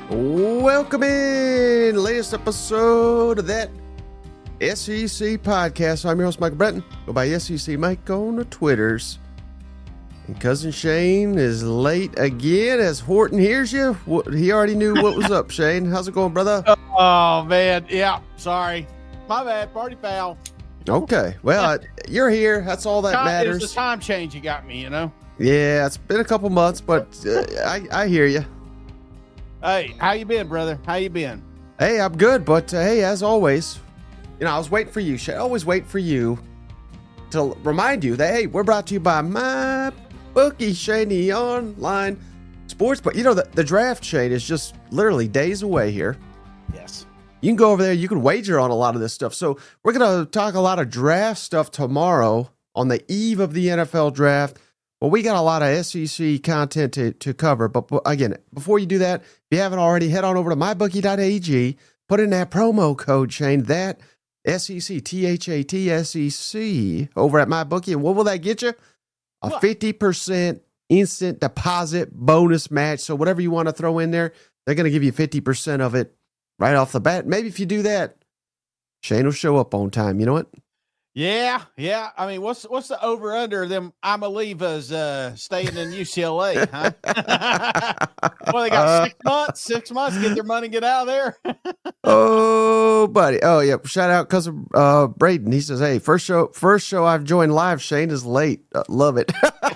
Welcome in, latest episode of that SEC podcast. I'm your host, Michael Breton. Go by SEC Mike on the Twitters. And Cousin Shane is late again as Horton hears you. He already knew what was up, Shane. How's it going, brother? Oh, man. Yeah, sorry. My bad. Party foul. Okay. Well, you're here. That's all that matters. It's the time change you got me, you know? Yeah, it's been a couple months, but I hear you. Hey, how you been, brother? How you been? Hey, I'm good, but hey, as always, I was waiting for you. I always wait for you to remind you that, hey, we're brought to you by my bookie, Shane, the online sports. But the draft, Shane, is just literally days away here. Yes. You can go over there. You can wager on a lot of this stuff. So we're going to talk a lot of draft stuff tomorrow on the eve of the NFL draft. Well, we got a lot of SEC content to cover. But again, before you do that, if you haven't already, head on over to mybookie.ag, put in that promo code, Shane, that SEC, THATSEC, over at MyBookie. And what will that get you? A 50% instant deposit bonus match. So whatever you want to throw in there, they're going to give you 50% of it right off the bat. Maybe if you do that, Shane will show up on time. You know what? Yeah. I mean, what's the over under of them Amalivas staying in UCLA, huh? Well, they got 6 months, get their money, get out of there. Oh, buddy. Oh, yeah. Shout out cousin Braden. He says, hey, first show I've joined live. Shane is late. Love it.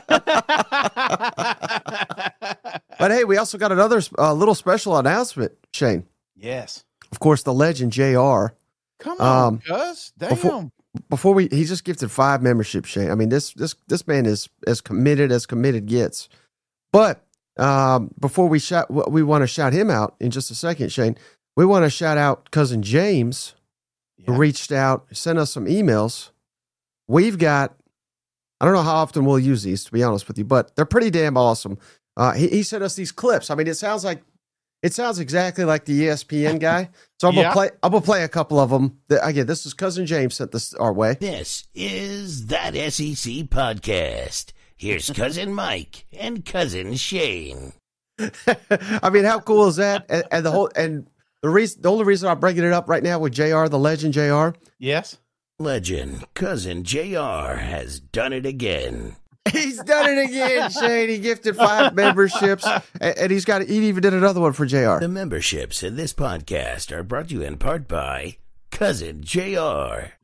But hey, we also got another little special announcement, Shane. Yes. Of course, the legend JR. Come on, cuz. Damn. Before he just gifted 5 memberships, Shane. I mean, this man is as committed gets. But before we want to shout him out in just a second, Shane. We want to shout out cousin James, who reached out, sent us some emails. We've got, I don't know how often we'll use these, to be honest with you, but they're pretty damn awesome. He sent us these clips. I mean, it sounds exactly like the ESPN guy. So I'm gonna play a couple of them. Again, this is cousin James sent this our way. This is That SEC Podcast. Here's cousin Mike and cousin Shane. I mean, how cool is that? And the only reason I'm bringing it up right now with JR, the legend JR. Yes. Legend cousin JR has done it again. He's done it again, Shane. He gifted 5 memberships, and he even did another one for JR. The memberships in this podcast are brought to you in part by cousin JR.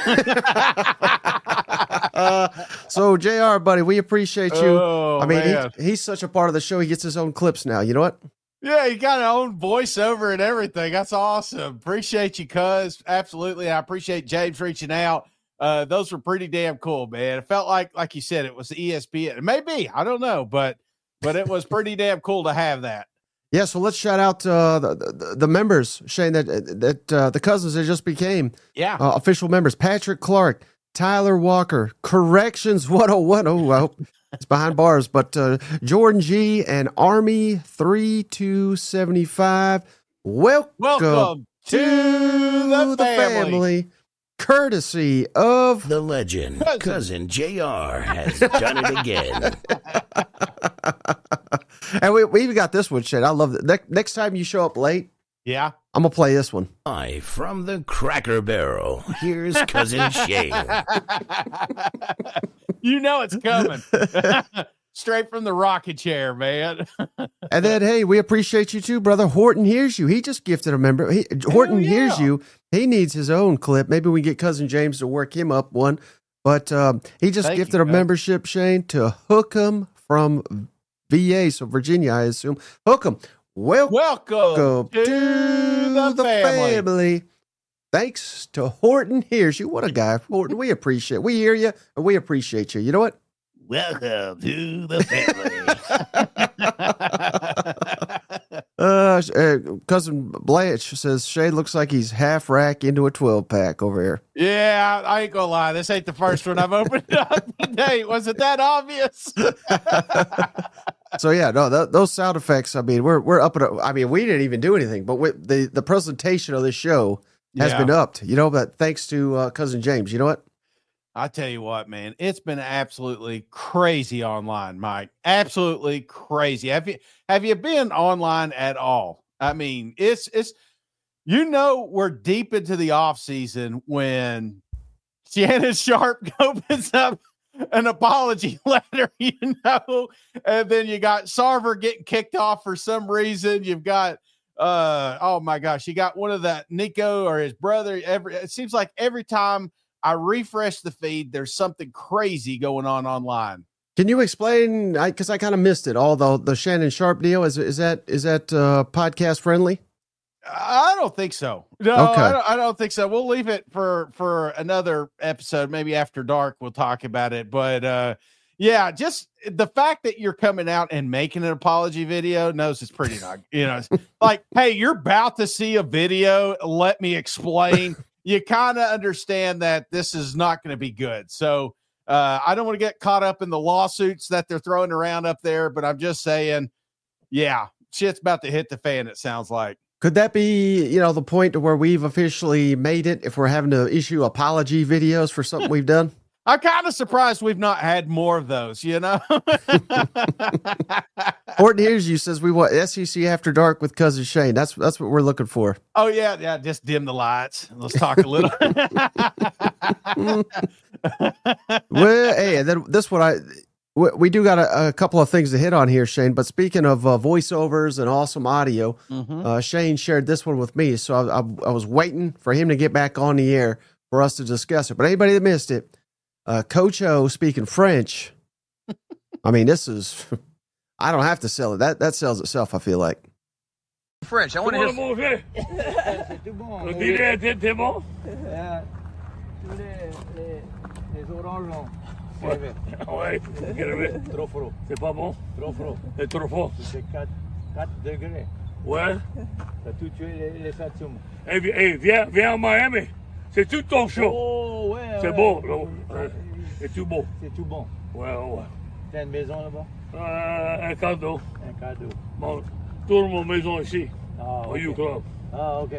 So JR, buddy, we appreciate you. Oh, I mean, man. he's such a part of the show. He gets his own clips now. You know what? Yeah, you got his own voiceover and everything. That's awesome. Appreciate you, cuz. Absolutely. I appreciate James reaching out. Those were pretty damn cool, man. It felt like you said, it was ESPN. It may be, I don't know, but it was pretty damn cool to have that. Yeah, so let's shout out the members, Shane, that the cousins that just became official members. Patrick Clark, Tyler Walker, Corrections 101. Oh, well, it's behind bars, but Jordan G and Army 3275. Welcome to the family. Courtesy of the legend, cousin JR has done it again. And we even got this one, Shane. I love it. Next time you show up late, I'm going to play this one. Hi, from the Cracker Barrel, here's cousin Shane. You know it's coming. Straight from the rocket chair, man. And then, hey, we appreciate you too, brother. Horton hears you. He just gifted a member. Horton hears you. He needs his own clip. Maybe we can get cousin James to work him up one. But he just gifted a membership, Shane, to Hookem from VA, so Virginia, I assume. Hookem, welcome to the family. Thanks to Horton hears you. What a guy, Horton. We hear you, and we appreciate you. You know what? Welcome to the family. Cousin Blanche says Shane looks like he's half rack into a 12-pack over here. Yeah, I ain't gonna lie. This ain't the first one I've opened up today. Was it that obvious? So yeah, no, those sound effects. I mean, we're up. I mean, we didn't even do anything, but the presentation of this show has been upped. You know, but thanks to cousin James. You know what? I tell you what, man, it's been absolutely crazy online, Mike. Absolutely crazy. Have you been online at all? I mean, it's we're deep into the off season when Shannon Sharpe opens up an apology letter, and then you got Sarver getting kicked off for some reason. You've got, oh my gosh, you got one of that Nico or his brother. It seems like every time I refresh the feed, there's something crazy going on online. Can you explain? Because I kind of missed it. All the Shannon Sharpe deal is that podcast friendly? I don't think so. No, okay. I don't think so. We'll leave it for another episode. Maybe after dark, we'll talk about it. But yeah, just the fact that you're coming out and making an apology video knows it's pretty not, like, hey, you're about to see a video. Let me explain. You kind of understand that this is not going to be good. So I don't want to get caught up in the lawsuits that they're throwing around up there, but I'm just saying, yeah, shit's about to hit the fan. It sounds like. Could that be, the point to where we've officially made it if we're having to issue apology videos for something we've done? I'm kind of surprised we've not had more of those, Horton Hears You says we want SEC After Dark with Cousin Shane. That's what we're looking for. Oh, yeah. Just dim the lights. Let's talk a little. Well, hey, and then this one, we do got a couple of things to hit on here, Shane. But speaking of voiceovers and awesome audio, Shane shared this one with me. So I was waiting for him to get back on the air for us to discuss it. But anybody that missed it, Coach O speaking French. I mean, this is, I don't have to sell it. That sells itself, I feel like. French, I want to hear. Les oranges. Ouais, trop froid. C'est pas bon? Trop froid. C'est trop fort. C'est 4 degrés. Ouais. T'as tout tué les atomes. Hey, viens à Miami. C'est tout ton show. Oh, ouais. C'est beau. C'est tout beau. C'est tout bon. Ouais. T'as une maison là-bas? Un cadeau. Un cadeau. Bon, tourne mon maison ici. Ah, au U-Club. Ah, ok.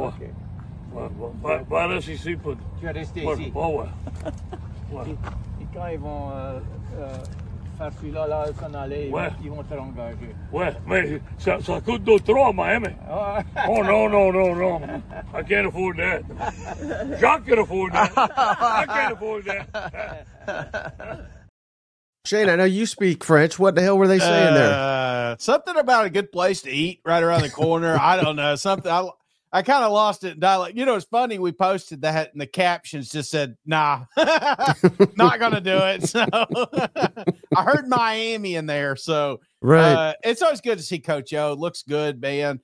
Ouais, va rester ici. Tu vas rester ici? Ouais. Et quand ils vont faire celui-là, s'en aller, ils vont te engager. Ouais, mais ça coûte de trop à Miami. Oh non. I can't afford that. Jacques can afford that. I can't afford that. Shane, I know you speak French. What the hell were they saying there? Something about a good place to eat right around the corner. I don't know. Something I kind of lost it in dialect. It's funny. We posted that and the captions just said, nah, not going to do it. So I heard Miami in there. So right. It's always good to see Coach O. Looks good, man.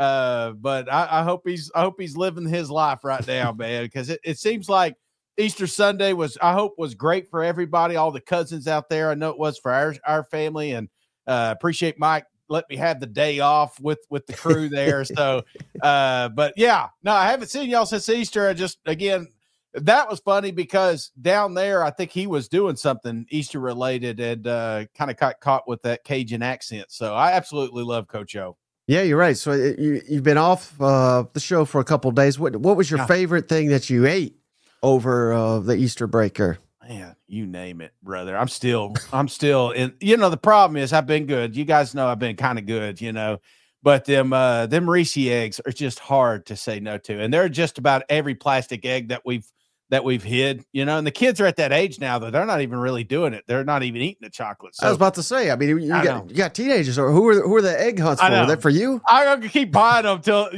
But I hope he's living his life right now, man, because it seems like Easter Sunday was great for everybody, all the cousins out there. I know it was for our family, and appreciate Mike let me have the day off with the crew there. So, but yeah, no, I haven't seen y'all since Easter. Again, that was funny because down there, I think he was doing something Easter related and kind of got caught with that Cajun accent. So I absolutely love Coach O. Yeah, you're right. So you've been off the show for a couple of days. What was your favorite thing that you ate over the Easter break here? Man, you name it, brother. I'm still in, the problem is I've been good. You guys know I've been kind of good, but them Reese eggs are just hard to say no to. And they're just about every plastic egg that we've hid, and the kids are at that age now that they're not even really doing it. They're not even eating the chocolate. So, I was about to say, I mean, you got teenagers who are the egg hunts for? Are that for you? I'm going to keep buying them till,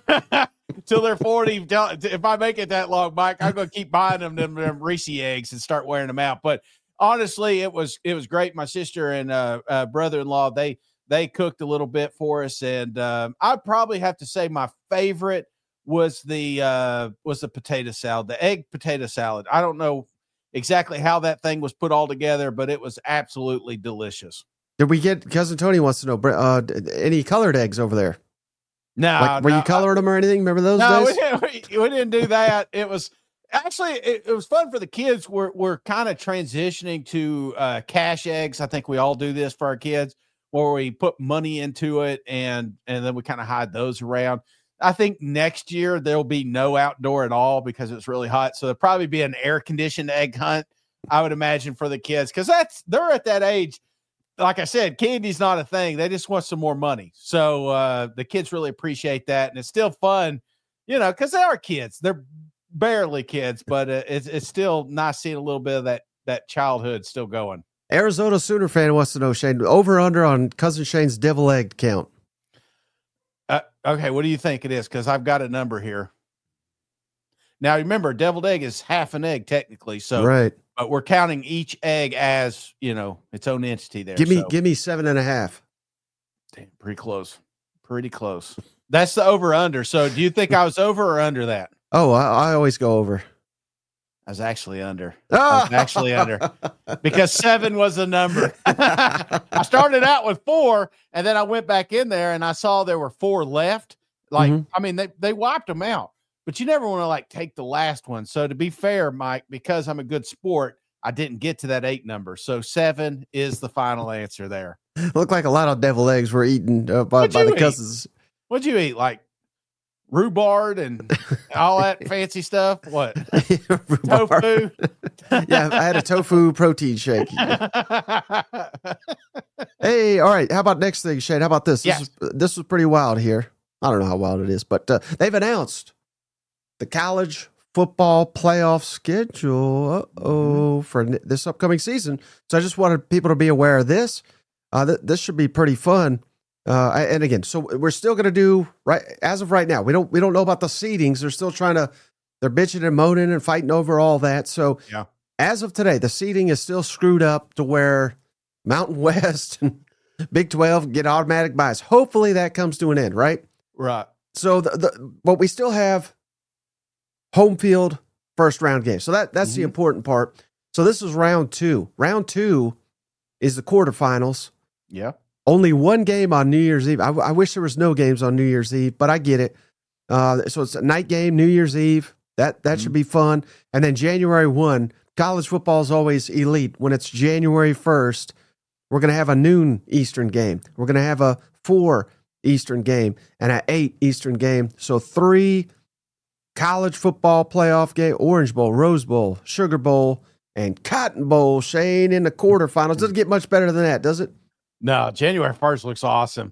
till they're 40. If I make it that long, Mike, I'm going to keep buying them Reese eggs and start wearing them out. But honestly, it was great. My sister and brother-in-law, they cooked a little bit for us. And I'd probably have to say my favorite was the potato salad, the egg potato salad. I don't know exactly how that thing was put all together, but it was absolutely delicious. Did we get, Cousin Tony wants to know, any colored eggs over there? No. Were you coloring them or anything? Remember those days? We didn't do that. It was actually, it was fun for the kids. We're kind of transitioning to cash eggs. I think we all do this for our kids, where we put money into it and then we kind of hide those around. I think next year there'll be no outdoor at all because it's really hot. So there'll probably be an air conditioned egg hunt, I would imagine, for the kids. Cause they're at that age. like I said, candy's not a thing. They just want some more money. So the kids really appreciate that. And it's still fun, because they are kids. They're barely kids, but it's still nice seeing a little bit of that childhood still going. Arizona Sooner fan wants to know, Shane, over under on Cousin Shane's devil egg count. Okay, what do you think it is? Because I've got a number here. Now, remember, deviled egg is half an egg technically. So, right. But we're counting each egg as, its own entity there. Give me 7.5. Damn, pretty close. Pretty close. That's the over-under. So do you think I was over or under that? Oh, I always go over. I was actually under. Because 7 was the number. I started out with 4, and then I went back in there, and I saw there were 4 left. They wiped them out. But you never want to take the last one. So to be fair, Mike, because I'm a good sport, I didn't get to that 8 number. So 7 is the final answer there. Look like a lot of devil eggs were eaten by the cousins. What'd you eat? Like rhubarb and all that fancy stuff? What? Tofu? Yeah, I had a tofu protein shake. Hey, all right. How about next thing, Shane? How about this? Yes. This was pretty wild here. I don't know how wild it is, but they've announced the college football playoff schedule for this upcoming season. So I just wanted people to be aware of this. This should be pretty fun. And again, so we're still going to do right as of right now. We don't know about the seedings. They're still they're bitching and moaning and fighting over all that. So yeah. As of today, the seeding is still screwed up to where Mountain West and Big 12 get automatic buys. Hopefully that comes to an end, right? Right. So but we still have home field first round game. So that's the important part. So this is round 2. Round 2 is the quarterfinals. Yeah. Only one game on New Year's Eve. I wish there was no games on New Year's Eve, but I get it. So it's a night game, New Year's Eve. That should be fun. And then January 1, college football is always elite. When it's January 1st, we're going to have a noon Eastern game. We're going to have a 4 Eastern game and an 8 Eastern game. So 3 college football playoff game, Orange Bowl, Rose Bowl, Sugar Bowl, and Cotton Bowl, Shane, in the quarterfinals. Doesn't get much better than that, does it? No, January 1st looks awesome.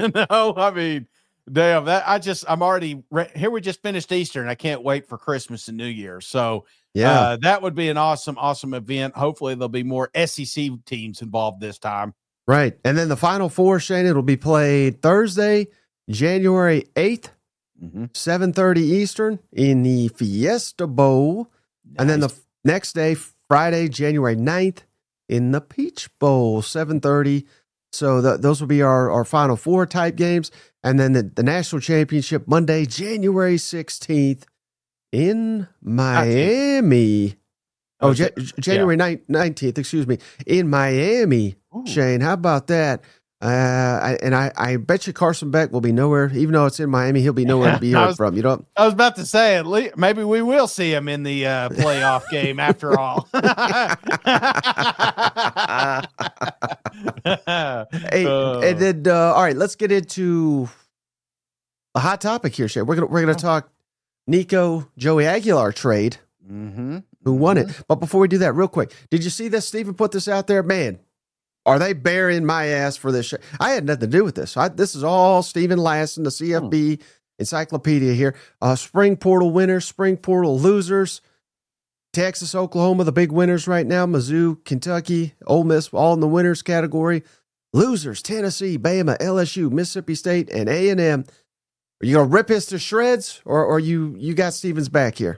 Damn, I'm already here. We just finished Easter, and I can't wait for Christmas and New Year. So yeah, that would be an awesome event. Hopefully there'll be more SEC teams involved this time. Right. And then the Final Four, Shane, it'll be played Thursday, January 8th, 7:30 Eastern in the Fiesta Bowl. Nice. And then the next day, Friday, January 9th in the Peach Bowl, 7:30. So those will be our Final Four type games. And then the national championship Monday, January 16th in Miami. January 19th, excuse me, in Miami. Ooh. Shane, how about that? I bet you Carson Beck will be nowhere, even though it's in Miami, he'll be nowhere to be heard from. You know, I was about to say, maybe we will see him in the playoff game after all. Hey, and then all right, let's get into a hot topic here, Shane. We're gonna talk Nico Joey Aguilar trade. Who won it? But before we do that, real quick, did you see this? Stephen put this out there, man. Are they burying my ass for this shit? I had nothing to do with this. This is all Stephen Lassen, the CFB encyclopedia here. Spring portal winners, spring portal losers. Texas, Oklahoma, the big winners right now. Mizzou, Kentucky, Ole Miss, all in the winners category. Losers, Tennessee, Bama, LSU, Mississippi State, and A&M. Are you going to rip us to shreds, or you got Stephen's back here?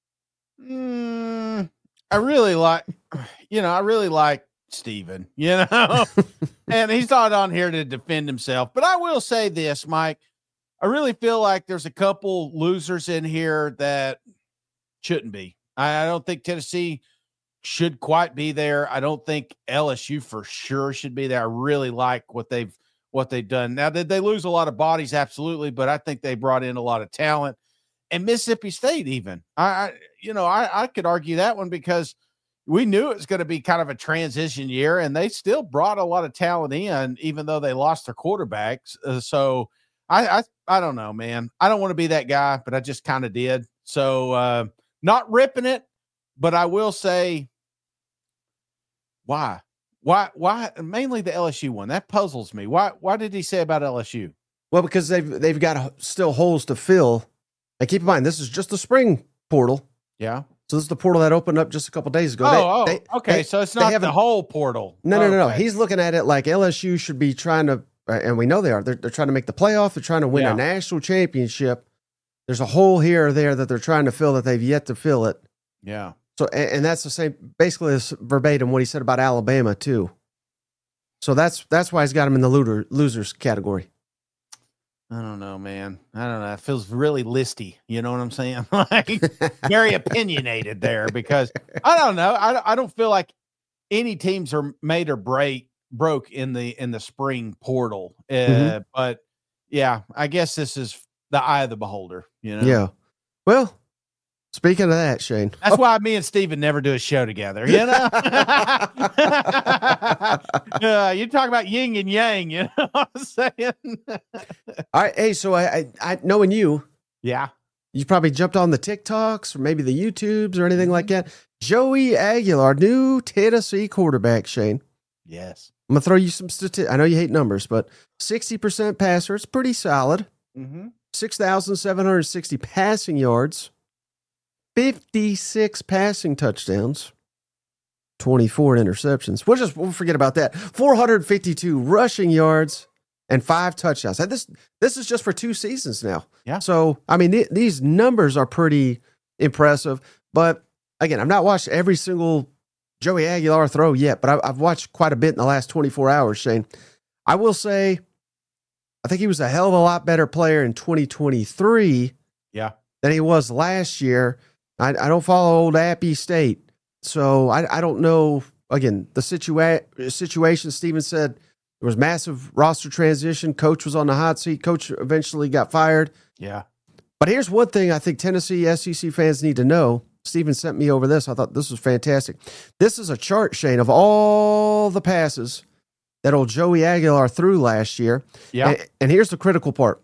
I really like Stephen, and he's not on here to defend himself. But I will say this, Mike, I really feel like there's a couple losers in here that shouldn't be. I don't think Tennessee should quite be there. I don't think LSU for sure should be there. I really like what they've done. Now, did they lose a lot of bodies? Absolutely. But I think they brought in a lot of talent. And Mississippi State, even. I could argue that one because we knew it was going to be kind of a transition year, and they still brought a lot of talent in, even though they lost their quarterbacks. So I don't know, man. I don't want to be that guy, but I just kind of did. So not ripping it, but I will say, why? Why mainly the LSU one? That puzzles me. Why did he say about LSU? Well, because they've got still holes to fill. And keep in mind, this is just the spring portal. Yeah. So this is the portal that opened up just a couple days ago. Okay. So it's not the whole portal. No. He's looking at it like LSU should be trying to, and we know they are. They're trying to make the playoff. They're trying to win a national championship. There's a hole here or there that they're trying to fill that they've yet to fill it. Yeah. So, and that's the same, basically it's verbatim what he said about Alabama too. So that's why he's got him in the losers category. I don't know, man. I don't know. It feels really listy. You know what I'm saying? Like very opinionated there because I don't know. I don't feel like any teams are made or broke in the spring portal. But yeah, I guess this is the eye of the beholder, you know? Yeah. Well, speaking of that, Shane. That's why me and Steven never do a show together, you know? You talk about yin and yang, you know what I'm saying? All right. Hey, so I knowing you. Yeah. You probably jumped on the TikToks or maybe the YouTubes or anything like that. Joey Aguilar, new Tennessee quarterback, Shane. Yes. I'm going to throw you some statistics. I know you hate numbers, but 60% passer. It's pretty solid. 6,760 passing yards. 56 passing touchdowns, 24 interceptions. We'll forget about that. 452 rushing yards and 5 touchdowns. And this is just for 2 seasons now. Yeah. So, I mean, these numbers are pretty impressive. But again, I've not watched every single Joey Aguilar throw yet, but I've watched quite a bit in the last 24 hours, Shane. I will say, I think he was a hell of a lot better player in 2023 than he was last year. I don't follow old Appy State, so I don't know. Again, the situation, Steven said there was massive roster transition. Coach was on the hot seat. Coach eventually got fired. Yeah. But here's one thing I think Tennessee SEC fans need to know. Steven sent me over this. I thought this was fantastic. This is a chart, Shane, of all the passes that old Joey Aguilar threw last year. Yeah. And here's the critical part.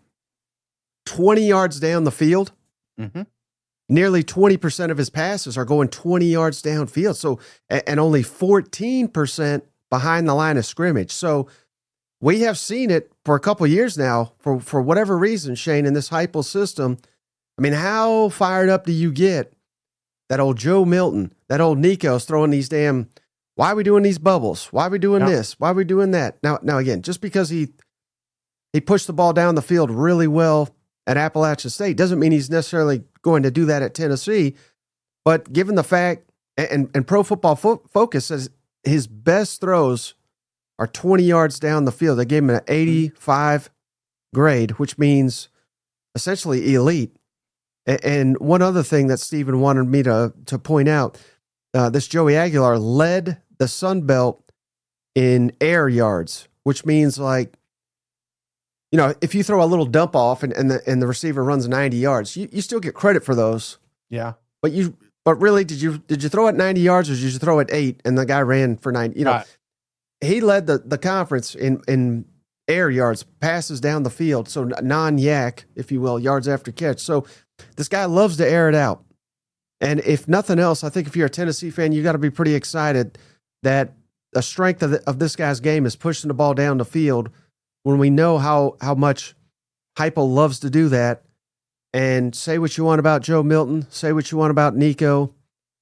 20 yards down the field. Nearly 20% of his passes are going 20 yards downfield. So, and only 14% behind the line of scrimmage. So we have seen it for a couple of years now for whatever reason, Shane, in this Heupel system. I mean, how fired up do you get that old Joe Milton, that old Nico's throwing these why are we doing these bubbles? Why are we doing this? Why are we doing that? Now again, just because he pushed the ball down the field really well at Appalachian State doesn't mean he's necessarily going to do that at Tennessee. But given the fact, and Pro Football Focus says his best throws are 20 yards down the field. They gave him an 85 grade, which means essentially elite. And one other thing that Steven wanted me to point out, this Joey Aguilar led the Sun Belt in air yards, which means like, you know, if you throw a little dump off and the receiver runs 90 yards, you still get credit for those. Yeah. But really, did you throw it 90 yards or did you throw it 8 and the guy ran for 90? You know, right. He led the conference in air yards, passes down the field. So non-yak, if you will, yards after catch. So this guy loves to air it out. And if nothing else, I think if you're a Tennessee fan, you got to be pretty excited that the strength of this guy's game is pushing the ball down the field when we know how much Heupel loves to do that. And say what you want about Joe Milton, say what you want about Nico,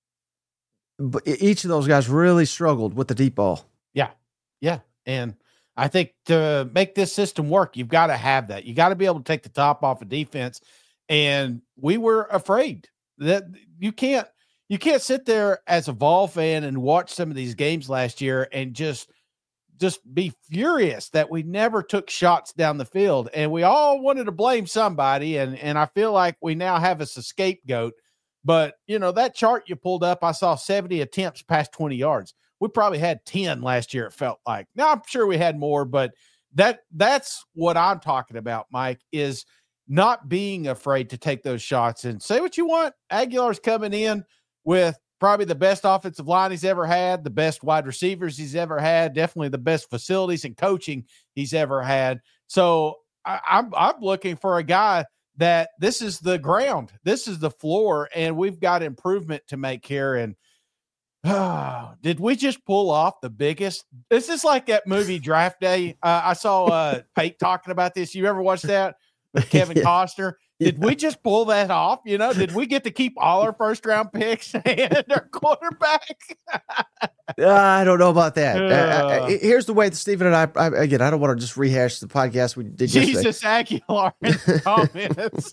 but each of those guys really struggled with the deep ball. Yeah. And I think to make this system work, you've got to have that. You got to be able to take the top off of defense. And we were afraid that you can't sit there as a Vol fan and watch some of these games last year and just be furious that we never took shots down the field. And we all wanted to blame somebody. And I feel like we now have us a scapegoat. But, you know, that chart you pulled up, I saw 70 attempts past 20 yards. We probably had 10 last year, it felt like. Now, I'm sure we had more, but that's what I'm talking about, Mike, is not being afraid to take those shots. And say what you want, Aguilar's coming in with probably the best offensive line he's ever had, the best wide receivers he's ever had, definitely the best facilities and coaching he's ever had. So I'm looking for a guy that this is the ground, this is the floor, and we've got improvement to make here. And Did we just pull off the biggest? This is like that movie Draft Day. I saw Pate talking about this. You ever watched that with Kevin Costner? Did we just pull that off? Did we get to keep all our first round picks and our quarterback? I don't know about that. Here's the way that Stephen and I again, I don't want to just rehash the podcast we did yesterday. Jesus Aguilar in the comments.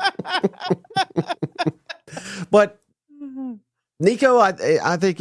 But Nico, I think,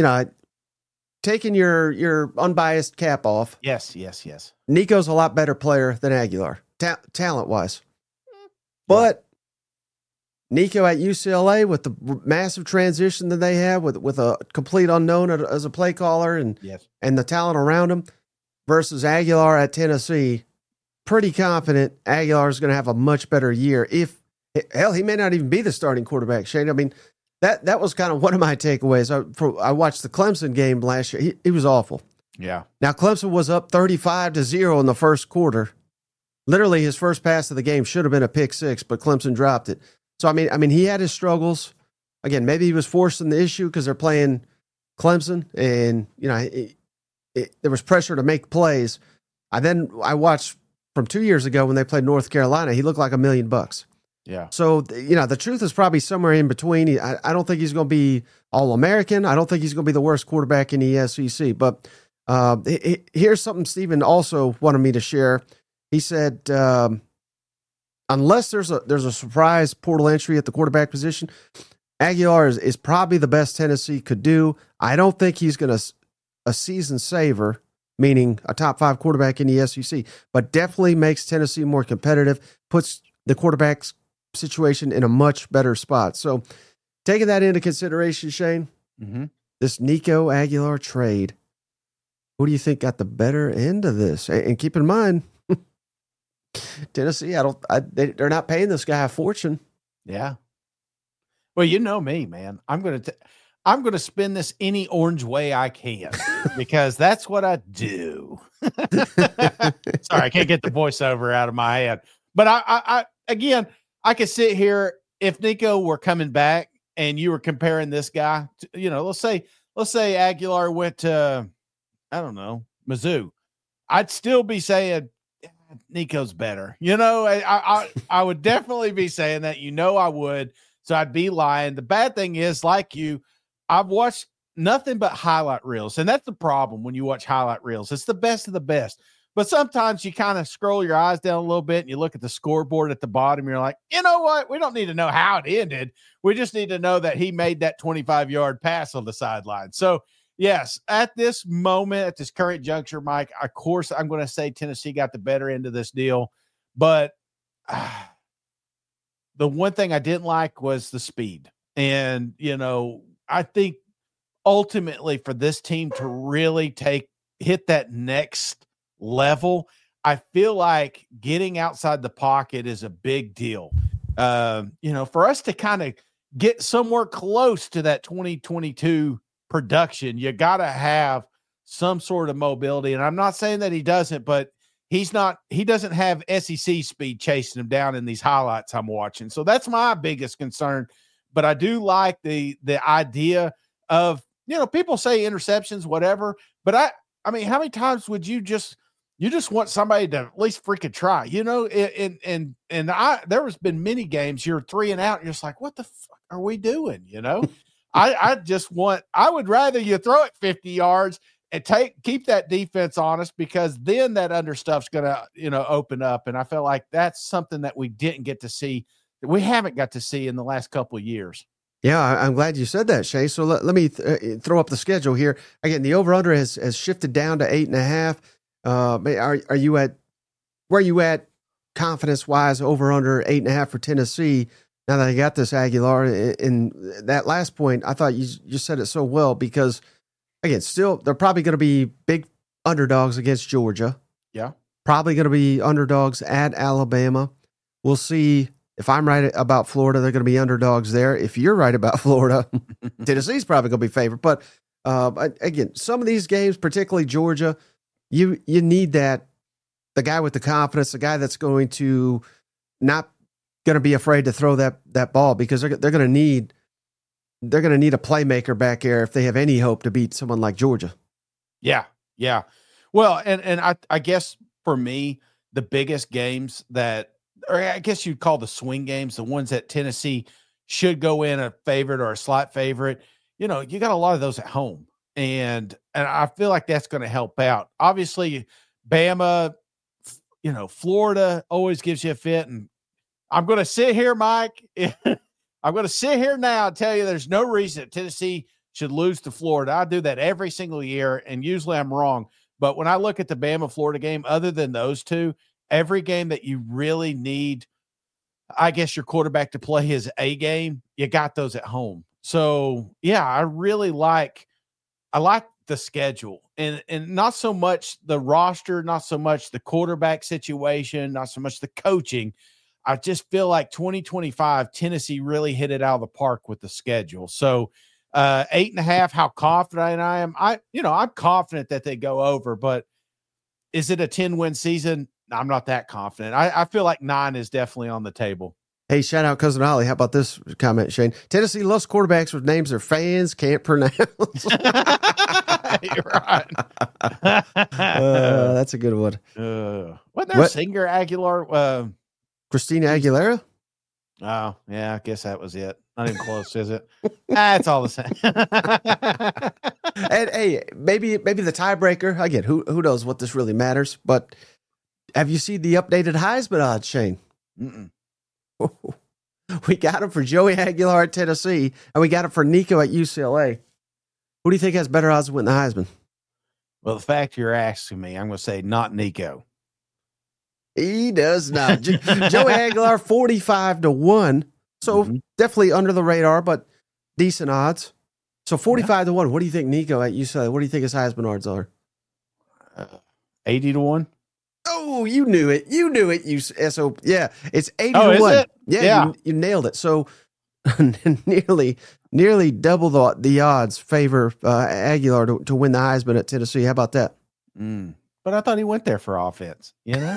taking your unbiased cap off. Yes. Nico's a lot better player than Aguilar, talent-wise. But Nico at UCLA with the massive transition that they have with a complete unknown as a play caller and the talent around him versus Aguilar at Tennessee, pretty confident Aguilar is going to have a much better year. He may not even be the starting quarterback, Shane. I mean, that was kind of one of my takeaways. I watched the Clemson game last year. He was awful. Yeah. Now, Clemson was up 35-0 in the first quarter. Literally, his first pass of the game should have been a pick six, but Clemson dropped it. So, I mean, he had his struggles. Again, maybe he was forcing the issue because they're playing Clemson, and, there was pressure to make plays. I watched from 2 years ago when they played North Carolina. He looked like $1 million. Yeah. So, the truth is probably somewhere in between. I don't think he's going to be All-American. I don't think he's going to be the worst quarterback in the SEC. But here's something Stephen also wanted me to share. He said, unless there's a surprise portal entry at the quarterback position, Aguilar is probably the best Tennessee could do. I don't think he's going to a season saver, meaning a top 5 quarterback in the SEC, but definitely makes Tennessee more competitive, puts the quarterback's situation in a much better spot. So taking that into consideration, Shane, this Nico Aguilar trade, who do you think got the better end of this? And keep in mind, Tennessee, they're not paying this guy a fortune. Yeah. Well, you know me, man. I'm going to spin this any orange way I can because that's what I do. Sorry, I can't get the voiceover out of my head. But I could sit here if Nico were coming back and you were comparing this guy to, let's say Aguilar went to, I don't know, Mizzou. I'd still be saying Nico's better. I would definitely be saying that, I would. So I'd be lying. The bad thing is, like you, I've watched nothing but highlight reels. And that's the problem when you watch highlight reels. It's the best of the best. But sometimes you kind of scroll your eyes down a little bit and you look at the scoreboard at the bottom. You're like, you know what? We don't need to know how it ended. We just need to know that he made that 25-yard pass on the sideline. So, yes, at this moment, at this current juncture, Mike, of course, I'm going to say Tennessee got the better end of this deal. But the one thing I didn't like was the speed. And, I think ultimately for this team to really hit that next level, I feel like getting outside the pocket is a big deal. For us to kind of get somewhere close to that 2022 production, you got to have some sort of mobility. And I'm not saying that he doesn't, but he doesn't have SEC speed chasing him down in these highlights I'm watching. So that's my biggest concern. But I do like the idea of, people say interceptions, whatever, but I mean, how many times would you just want somebody to at least freaking try, and there has been many games you're 3 and out. And you're just like, what the fuck are we doing? I would rather you throw it 50 yards and keep that defense honest, because then that other stuff's going to, open up. And I feel like that's something that we didn't get to see, that we haven't got to see in the last couple of years. Yeah, I'm glad you said that, Shay. So let me throw up the schedule here. Again, the over-under has shifted down to 8.5. Are you where you at confidence-wise, over-under 8.5 for Tennessee, now that I got this Aguilar? In that last point, I thought you just said it so well, because, again, still, they're probably going to be big underdogs against Georgia. Yeah. Probably going to be underdogs at Alabama. We'll see. If I'm right about Florida, they're going to be underdogs there. If you're right about Florida, Tennessee's probably going to be favored. But again, some of these games, particularly Georgia, you need the guy with the confidence, the guy that's going to not going to be afraid to throw that ball, because they're going to need they're going to need a playmaker back there if they have any hope to beat someone like Georgia. Yeah. Well, and I guess for me, the biggest games that, or I guess you'd call the swing games, the ones that Tennessee should go in a favorite or a slight favorite, you got a lot of those at home. And I feel like that's going to help out. Obviously, Bama, Florida always gives you a fit. And I'm going to sit here, Mike. I'm going to sit here now and tell you there's no reason that Tennessee should lose to Florida. I do that every single year, and usually I'm wrong. But when I look at the Bama-Florida game, other than those two, every game that you really need, I guess, your quarterback to play his A game, you got those at home. So, yeah, I like the schedule. And not so much the roster, not so much the quarterback situation, not so much the coaching. I just feel like 2025, Tennessee really hit it out of the park with the schedule. So 8.5, how confident I am. I'm confident that they go over, but is it a 10-win season? I'm not that confident. I feel like 9 is definitely on the table. Hey, shout out Cousin Ollie. How about this comment, Shane? Tennessee loves quarterbacks with names their fans can't pronounce. You're right. That's a good one. Wasn't there a singer Aguilar? Christina Aguilera? Oh, yeah, I guess that was it. Not even close, is it? It's all the same. And hey, maybe the tiebreaker. Again, who knows what this really matters? But have you seen the updated Heisman odds, Shane? Mm-mm. We got him for Joey Aguilar at Tennessee, and we got him for Nico at UCLA. Who do you think has better odds to win the Heisman? Well, the fact you're asking me, I'm going to say not Nico. He does not. Joey Aguilar, 45-1. So definitely under the radar, but decent odds. So 45-1. What do you think, Nico at UCLA? What do you think his Heisman odds are? 80-1. Oh, you knew it. So yeah, it's 80-1. Oh, is it? Yeah. You nailed it. So nearly double the odds favor Aguilar to win the Heisman at Tennessee. How about that? But I thought he went there for offense,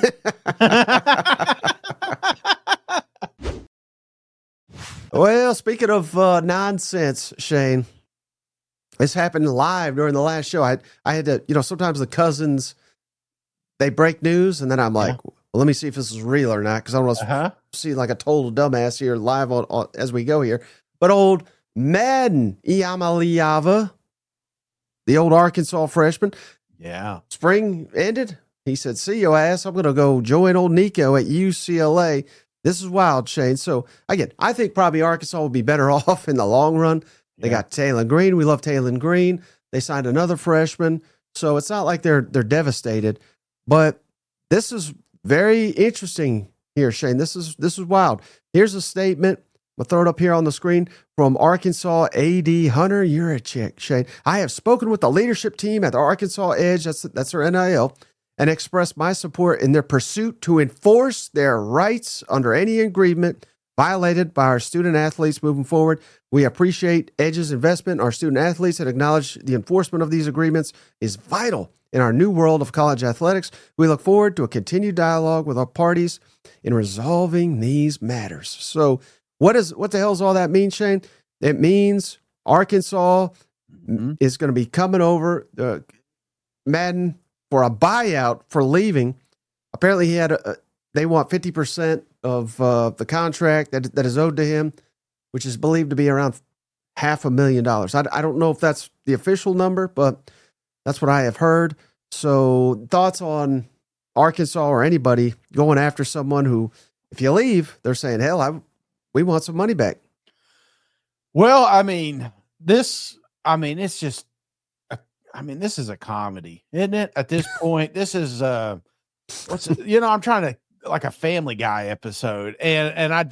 Well, speaking of nonsense, Shane, this happened live during the last show. I had to, sometimes the cousins, they break news, and then I'm like, well, let me see if this is real or not, because I don't want to see like a total dumbass here live on as we go here. But old Madden Iamaleava, the old Arkansas freshman, spring ended. He said, see your ass. I'm going to go join old Nico at UCLA. This is wild, Shane. So, again, I think probably Arkansas will be better off in the long run. They got Taylor Green. We love Taylor Green. They signed another freshman. So, it's not like they're devastated. But this is very interesting here, Shane. This is wild. Here's a statement. We'll throw it up here on the screen from Arkansas AD Hunter Yurachek, Shane. I have spoken with the leadership team at the Arkansas Edge, that's their NIL, and expressed my support in their pursuit to enforce their rights under any agreement violated by our student athletes moving forward. We appreciate Edge's investment in our student athletes and acknowledge the enforcement of these agreements is vital in our new world of college athletics. We look forward to a continued dialogue with our parties in resolving these matters. So, what the hell does all that mean, Shane? It means Arkansas is going to be coming over Madden for a buyout for leaving. Apparently, they want 50% of the contract that is owed to him, which is believed to be around $500,000. I don't know if that's the official number, but that's what I have heard. So, thoughts on Arkansas or anybody going after someone who, if you leave, they're saying, hell, we want some money back. Well, this is a comedy, isn't it? At this point, this is, I'm trying to, like a Family Guy episode, and I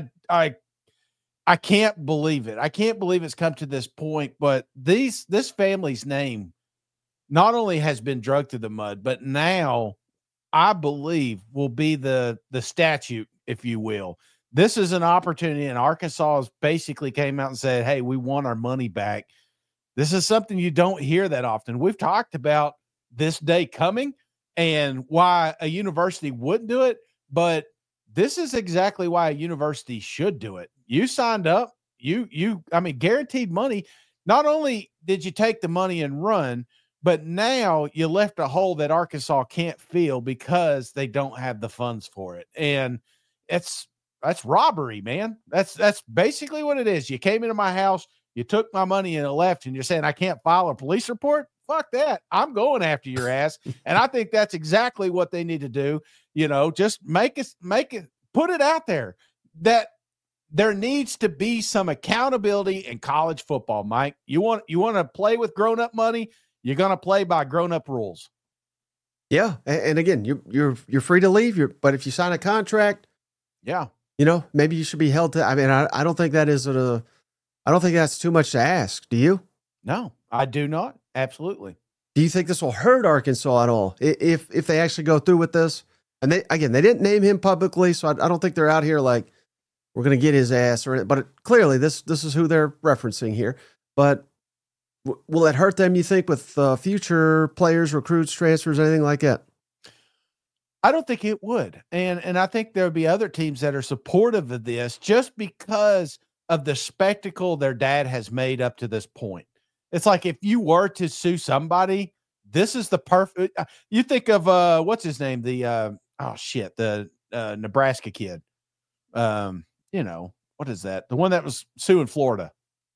can't believe it. I can't believe it's come to this point, but this family's name not only has been dragged through the mud, but now I believe will be the statute, if you will. This is an opportunity, and Arkansas has basically came out and said, hey, we want our money back. This is something you don't hear that often. We've talked about this day coming and why a university wouldn't do it, but this is exactly why a university should do it. You signed up. I mean, guaranteed money. Not only did you take the money and run, but now you left a hole that Arkansas can't fill because they don't have the funds for it. And that's robbery, man. That's basically what it is. You came into my house, you took my money and left, and you're saying I can't file a police report? Fuck that. I'm going after your ass. And I think that's exactly what they need to do. Just make it, put it out there that there needs to be some accountability in college football, Mike. You want to play with grown-up money, you're going to play by grown-up rules. Yeah. And again, you're free to leave, but if you sign a contract, yeah, maybe you should be held to. I mean, I don't think that is I don't think that's too much to ask. Do you? No, I do not. Absolutely. Do you think this will hurt Arkansas at all if they actually go through with this? And they didn't name him publicly, so I don't think they're out here like we're going to get his ass but clearly this is who they're referencing here. But will it hurt them, you think, with future players, recruits, transfers, anything like that? I don't think it would. And I think there'll be other teams that are supportive of this just because of the spectacle their dad has made up to this point. It's like if you were to sue somebody, this is the perfect. You think of what's his name? The Nebraska kid. What is that? The one that was suing Florida.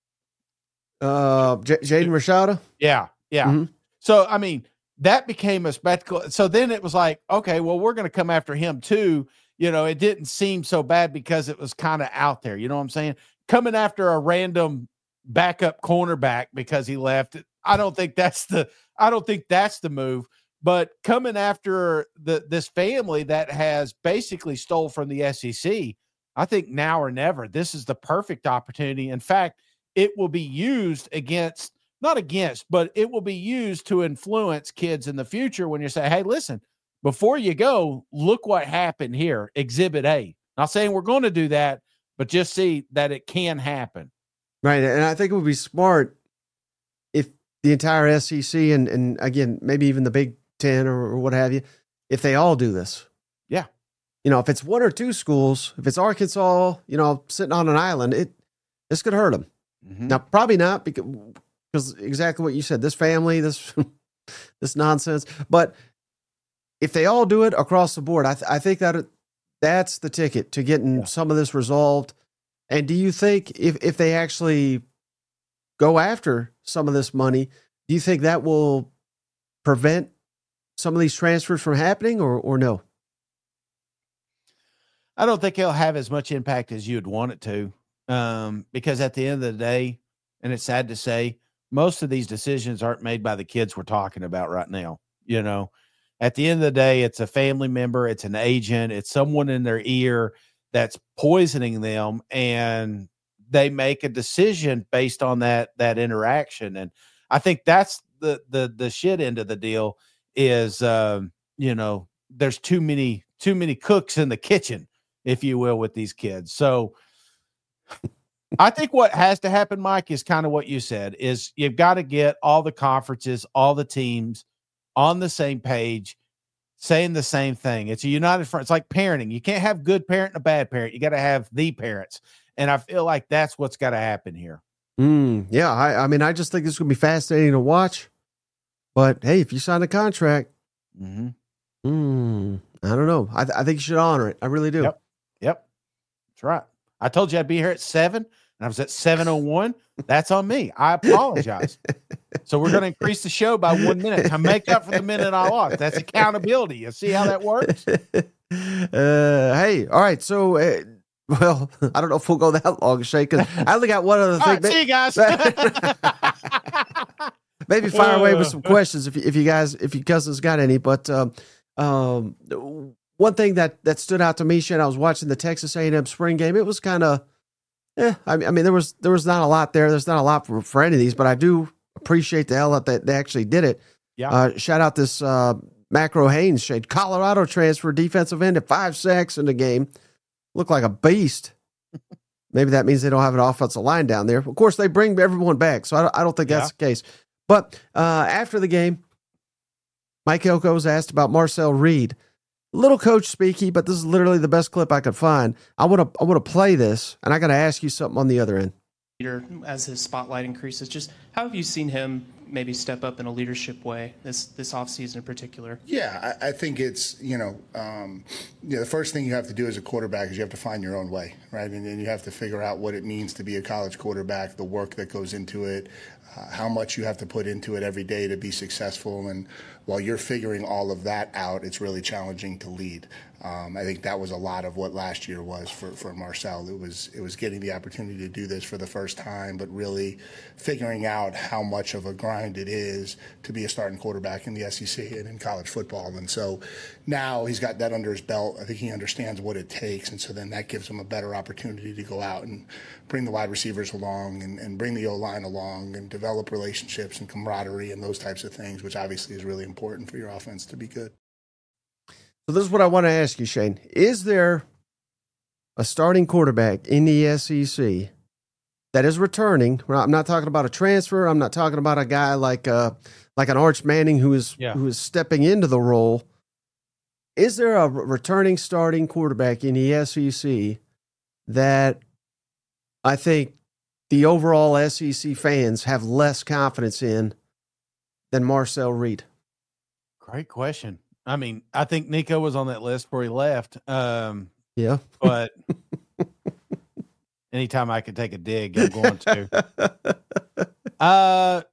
Jaden Rashada. Yeah. Mm-hmm. So I mean, that became a spectacle. So then it was like, okay, well, we're going to come after him too. It didn't seem so bad because it was kind of out there. You know what I'm saying? Coming after a random backup cornerback because he left. I don't think that's the move. But coming after this family that has basically stole from the SEC, I think now or never, this is the perfect opportunity. In fact, it will be used but it will be used to influence kids in the future when you say, hey, listen, before you go, look what happened here. Exhibit A. Not saying we're going to do that, but just see that it can happen. Right. And I think it would be smart if the entire SEC and again, maybe even the Big Ten or what have you, if they all do this. Yeah. If it's one or two schools, if it's Arkansas, sitting on an island, this could hurt them. Mm-hmm. Now, probably not because exactly what you said, this family, this nonsense. But if they all do it across the board, I think that's the ticket to getting some of this resolved. And do you think if they actually go after some of this money, do you think that will prevent some of these transfers from happening or no? I don't think it'll have as much impact as you'd want it to. Because at the end of the day, and it's sad to say, most of these decisions aren't made by the kids we're talking about right now. At the end of the day, it's a family member, it's an agent, it's someone in their ear that's poisoning them, and they make a decision based on that interaction. And I think that's the shit end of the deal is, there's too many cooks in the kitchen, if you will, with these kids. So I think what has to happen, Mike, is kind of what you said, is you've got to get all the conferences, all the teams on the same page, saying the same thing. It's a united front. It's like parenting. You can't have good parent and a bad parent. You got to have the parents. And I feel like that's what's got to happen here. Yeah. I mean, I just think this is going to be fascinating to watch. But hey, if you sign a contract, I don't know. I think you should honor it. I really do. Yep. That's right. I told you I'd be here at 7, and I was at 7:01. That's on me. I apologize. So we're going to increase the show by 1 minute to make up for the minute I lost. That's accountability. You see how that works? Hey, all right. So, well, I don't know if we'll go that long, Shay, because I only got one other thing. Right, see you guys. Maybe fire away with some questions if you cousins got any. But one thing that stood out to me, Shay, I was watching the Texas A&M spring game. It was kind of, I mean, there was not a lot there. There's not a lot for any of these, but I do appreciate the hell that they actually did it. Yeah. Shout out this Macro Haynes, Shade, Colorado transfer defensive end at 5 sacks in the game. Looked like a beast. Maybe that means they don't have an offensive line down there. Of course, they bring everyone back, so I don't think that's the case. But after the game, Mike Elko was asked about Marcel Reed. Little coach speaky, but this is literally the best clip I could find. I want to play this, and I got to ask you something on the other end. as his spotlight increases. Just how have you seen him maybe step up in a leadership way this offseason in particular? Yeah, I think it's, the first thing you have to do as a quarterback is you have to find your own way, right? And then you have to figure out what it means to be a college quarterback, the work that goes into it, how much you have to put into it every day to be successful. And while you're figuring all of that out, it's really challenging to lead. I think that was a lot of what last year was for Marcel. It was getting the opportunity to do this for the first time, but really figuring out how much of a grind it is to be a starting quarterback in the SEC and in college football. And so now he's got that under his belt. I think he understands what it takes, and so then that gives him a better opportunity to go out and bring the wide receivers along and bring the O-line along and develop relationships and camaraderie and those types of things, which obviously is really important for your offense to be good. So this is what I want to ask you, Shane. Is there a starting quarterback in the SEC that is returning? I'm not talking about a transfer. I'm not talking about a guy like an Arch Manning who is stepping into the role. Is there a returning starting quarterback in the SEC that I think the overall SEC fans have less confidence in than Marcel Reed? Great question. I mean, I think Nico was on that list before he left. Yeah. But anytime I can take a dig, I'm going to.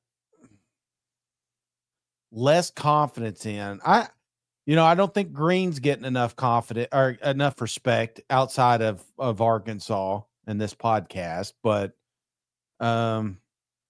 Less confidence in. I don't think Green's getting enough confidence or enough respect outside of Arkansas in this podcast. But no,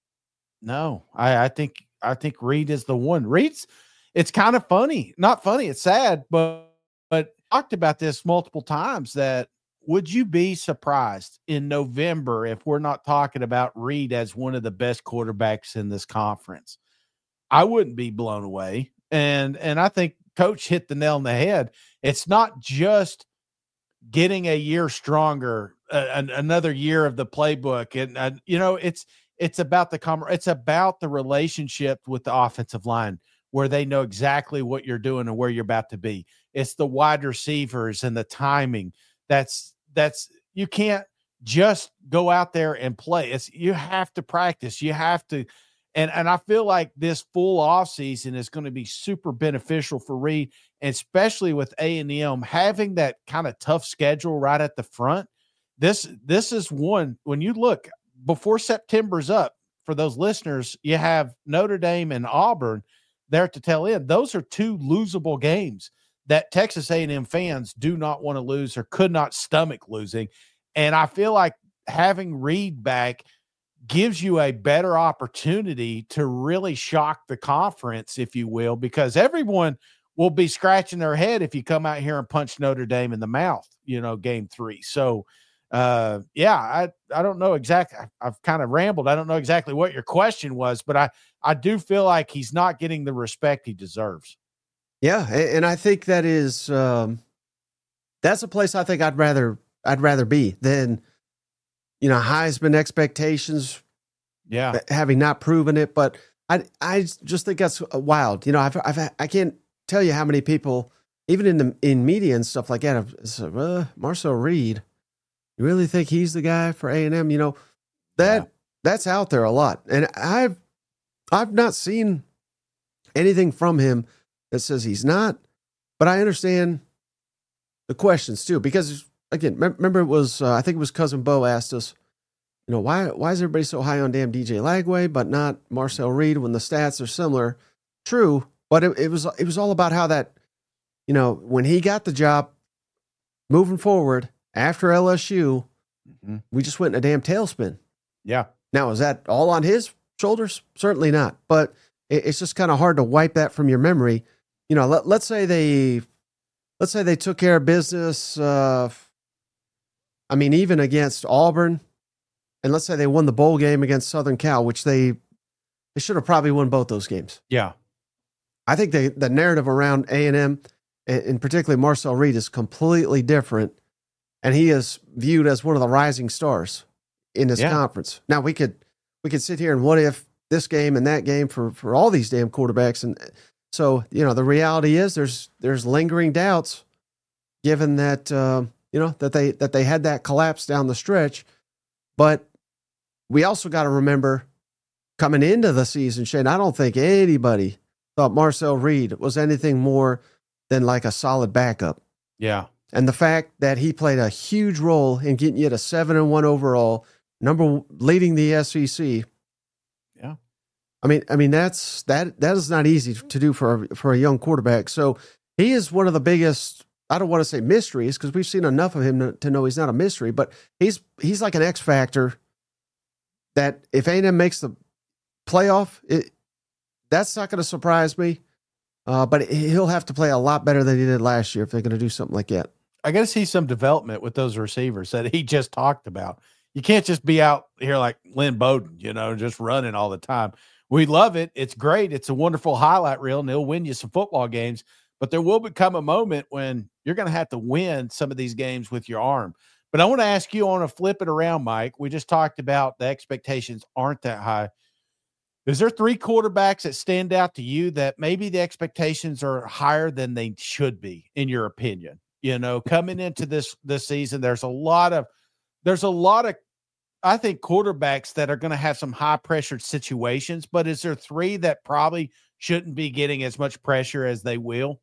I think Reed is the one. It's kind of funny, not funny. It's sad, but talked about this multiple times that would you be surprised in November if we're not talking about Reed as one of the best quarterbacks in this conference? I wouldn't be blown away. And I think Coach hit the nail on the head. It's not just getting a year stronger, another year of the playbook. And it's about it's about the relationship with the offensive line, where they know exactly what you're doing and where you're about to be. It's the wide receivers and the timing. That's you can't just go out there and play. You have to practice. You have to, and I feel like this full offseason is going to be super beneficial for Reed, and especially with A&M having that kind of tough schedule right at the front. This is one, when you look before September's up, for those listeners, you have Notre Dame and Auburn there at the tail end. Those are two losable games that Texas A&M fans do not want to lose or could not stomach losing. And I feel like having Reed back gives you a better opportunity to really shock the conference, if you will, because everyone will be scratching their head if you come out here and punch Notre Dame in the mouth, game 3. So, I don't know exactly. I've kind of rambled. I don't know exactly what your question was, but I do feel like he's not getting the respect he deserves. Yeah. And I think that is, that's a place I think I'd rather be than, Heisman expectations. Yeah. Having not proven it, but I just think that's wild. I can't tell you how many people, even in media and stuff like that, have said, Marcel Reed, you really think he's the guy for A&M? That's out there a lot. And I've not seen anything from him that says he's not, but I understand the questions too, because again, remember it was, I think it was Cousin Bo asked us, why is everybody so high on damn DJ Lagway, but not Marcel Reed when the stats are similar? True. But it was all about how that, when he got the job moving forward, after LSU, we just went in a damn tailspin. Yeah. Now, is that all on his shoulders? Certainly not. But it's just kind of hard to wipe that from your memory. Let's say they took care of business. Even against Auburn, and let's say they won the bowl game against Southern Cal, which they should have probably won both those games. Yeah. I think the narrative around A&M, and particularly Marcel Reed, is completely different. And he is viewed as one of the rising stars in this conference. Now we could sit here and what if this game and that game for all these damn quarterbacks. And so, the reality is there's lingering doubts given that, that they had that collapse down the stretch, but we also got to remember coming into the season, Shane, I don't think anybody thought Marcel Reed was anything more than like a solid backup. Yeah. And the fact that he played a huge role in getting you to 7-1 overall, leading the SEC. Yeah. I mean that is not easy to do for a young quarterback. So he is one of the biggest, I don't want to say mysteries because we've seen enough of him to know he's not a mystery, but he's like an X factor that if A&M makes the playoff, that's not going to surprise me. But he'll have to play a lot better than he did last year if they're going to do something like that. I got to see some development with those receivers that he just talked about. You can't just be out here like Lynn Bowden, just running all the time. We love it. It's great. It's a wonderful highlight reel, and it'll win you some football games. But there will become a moment when you're going to have to win some of these games with your arm. But I want to ask you, I want to flip it around, Mike. We just talked about the expectations aren't that high. Is there 3 quarterbacks that stand out to you that maybe the expectations are higher than they should be, in your opinion? Coming into this season, there's a lot of, I think, quarterbacks that are going to have some high-pressured situations, but is there 3 that probably shouldn't be getting as much pressure as they will?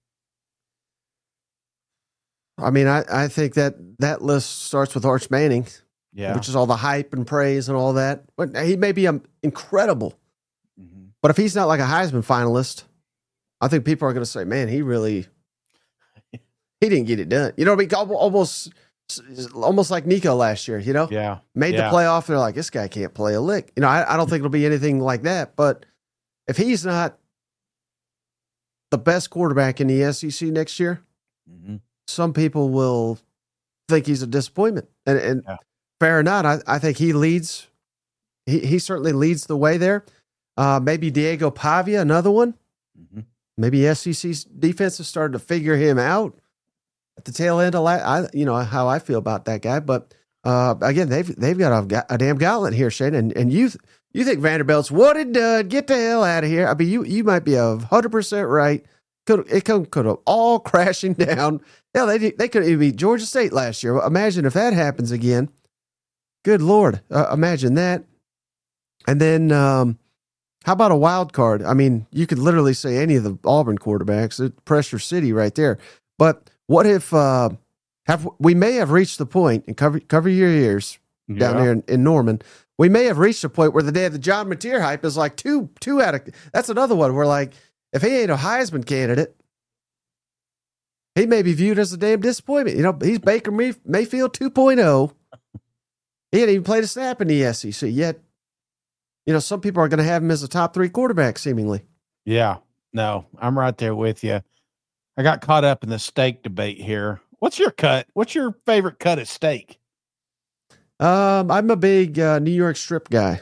I mean, I think that list starts with Arch Manning, which is all the hype and praise and all that. But he may be incredible. Mm-hmm. But if he's not like a Heisman finalist, I think people are going to say, man, he didn't get it done. You know what I mean? Almost like Nico last year, Yeah. Made the playoff. They're like, this guy can't play a lick. I don't think it'll be anything like that. But if he's not the best quarterback in the SEC next year, mm-hmm. some people will think he's a disappointment. And fair or not, I think he leads. He certainly leads the way there. Maybe Diego Pavia, another one. Mm-hmm. Maybe SEC's defense has started to figure him out at the tail end of how I feel about that guy. But again, they've got a damn gauntlet here, Shane. And you think Vanderbilt's what it done? Get the hell out of here. I mean, you might be 100% right. Could have all crashing down. Hell, they could even beat Georgia State last year. Imagine if that happens again. Good Lord, imagine that. And then how about a wild card? I mean, you could literally say any of the Auburn quarterbacks. It's pressure city right there. But what if we may have reached the point, and cover your ears down there in Norman. We may have reached a point where the John Mateer hype is like two out of. That's another one where like if he ain't a Heisman candidate, he may be viewed as a damn disappointment. He's Baker Mayfield 2.0. He hadn't even played a snap in the SEC yet. Some people are going to have him as a top 3 quarterback, seemingly. Yeah, no, I'm right there with you. I got caught up in the steak debate here. What's your cut? What's your favorite cut of steak? I'm a big New York strip guy.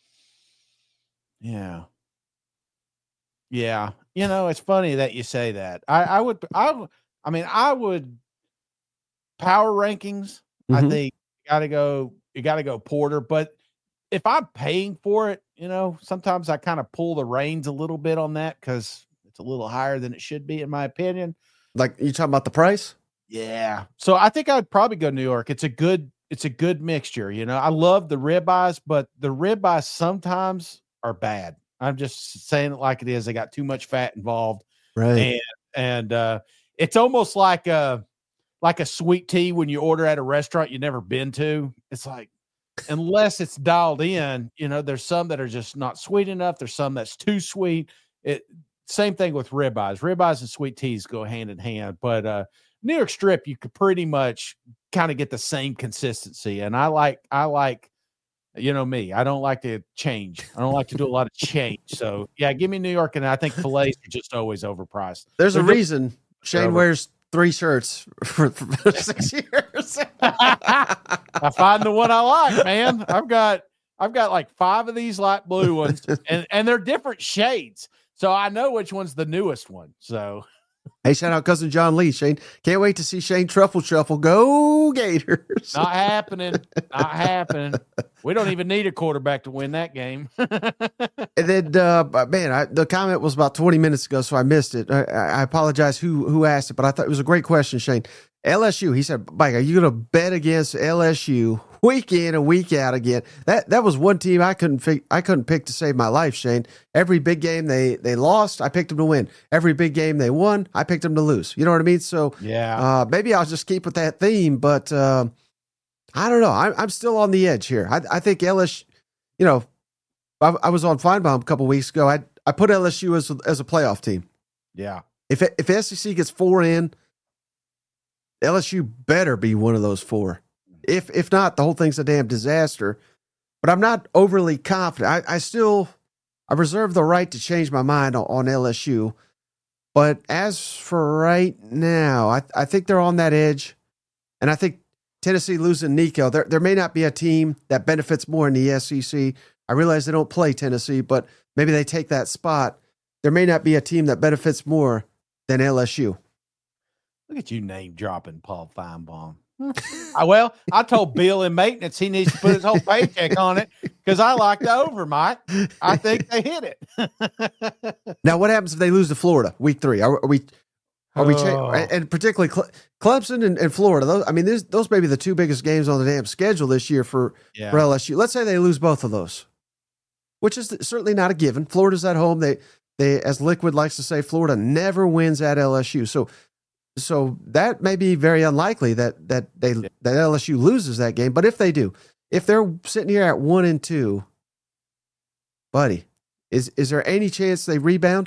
Yeah. It's funny that you say that. I would power rankings. Mm-hmm. I think you gotta go Porter, but if I'm paying for it, sometimes I kind of pull the reins a little bit on that because it's a little higher than it should be, in my opinion. Like, you talking about the price? Yeah. So I think I'd probably go New York. It's a good mixture. I love the ribeyes, but the ribeyes sometimes are bad. I'm just saying it like it is. They got too much fat involved. Right. And it's almost like a sweet tea when you order at a restaurant you've never been to. It's like, unless it's dialed in, there's some that are just not sweet enough. There's some that's too sweet. Same thing with ribeyes. Ribeyes and sweet teas go hand in hand. But New York strip, you could pretty much kind of get the same consistency. And I like me. I don't like to change. I don't like to do a lot of change. So yeah, give me New York. And I think fillets are just always overpriced. There's a reason Shane wears 3 shirts for 6 years. I find the one I like, man. I've got like 5 of these light blue ones, and they're different shades, so I know which one's the newest one. So, hey, shout out cousin John Lee. Shane, can't wait to see Shane Truffle Shuffle. Go Gators! Not happening. Not happening. We don't even need a quarterback to win that game. And then, the comment was about 20 minutes ago, so I missed it. I apologize who asked it, but I thought it was a great question, Shane. LSU, he said, Mike, are you going to bet against LSU week in and week out again. That was one team I couldn't pick to save my life, Shane. Every big game they lost, I picked them to win. Every big game they won, I picked them to lose. You know what I mean? So maybe I'll just keep with that theme, but I don't know. I'm still on the edge here. I think LSU, you know, I was on Feinbaum a couple weeks ago. I put LSU as a playoff team. Yeah. If SEC gets 4 in, LSU better be one of those 4. If not, the whole thing's a damn disaster. But I'm not overly confident. I reserve the right to change my mind on LSU. But as for right now, I think they're on that edge. And I think Tennessee losing Nico, there may not be a team that benefits more in the SEC. I realize they don't play Tennessee, but maybe they take that spot. There may not be a team that benefits more than LSU. Look at you name dropping Paul Feinbaum. I told Bill in maintenance he needs to put his whole paycheck on it because I like the over, Mike. I think they hit it. Now, what happens if they lose to Florida week 3? And particularly Clemson and Florida? Those may be the 2 biggest games on the damn schedule this year for LSU. Let's say they lose both of those, which is certainly not a given. Florida's at home. They as Liquid likes to say, Florida never wins at LSU. So that may be very unlikely that LSU loses that game. But if they do, if they're sitting here at 1-2, buddy, is there any chance they rebound?